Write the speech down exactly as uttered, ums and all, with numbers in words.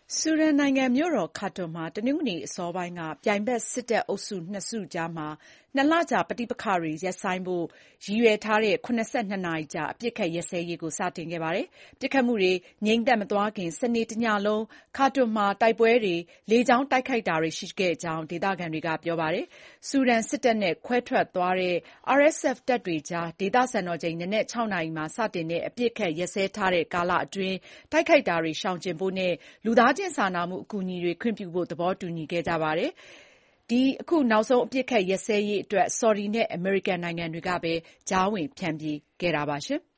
ဆူဒန်နိုင်ငံမြို့တော်ခါတွန်မှာ တနင်္ဂနွေနေ့အစောပိုင်းက ပြိုင်ဘက်စစ်တပ်အုပ်စုနှစ်စုကြား နှစ်လကြာပဋိပက္ခတွေရပ်ဆိုင်းဖို့ ရည်ရွယ်ထားတဲ့ ၇၂ နာရီကြာ အပစ်အခတ်ရပ်စဲရေးကို စတင်ခဲ့ပါတယ်။ ပစ်ခတ်မှုတွေငြိမ်သက်မသွားခင် စနေတညလုံး ခါတွန်မှာ တိုက်ပွဲတွေ၊ လေကြောင်းတိုက်ခိုက်တာတွေရှိခဲ့ကြောင်း ဒေသခံတွေက ပြောပါတယ်။ ဆူဒန်စစ်တပ်နဲ့ ခွဲထွက်သွားတဲ့ အာ်အက်စ်အက်ဖ် တပ်တွေကြား ဒေသစံတော်ချိန် နံနက် ၆ နာရီမှာ စတင်တဲ့ အပစ်အခတ်ရပ်စဲထားတဲ့ကာလအတွင်း တိုက်ခိုက်တာတွေရှောင်ကြဉ်ဖို့နဲ့ လူသားချင်းစာနာမှုအကူအညီတွေခွင့်ပြုဖို့ သဘောတူညီခဲ့ကြပါတယ်။ ဒီအခုနောက်ဆုံးအပစ်အခတ်ရပ်စဲရေးအတွက် ဆော်ဒီနဲ့ အမေရိကန်နိုင်ငံတွေကပဲ ကြားဝင်ဖြန်ဖြေခဲ့တာပါ။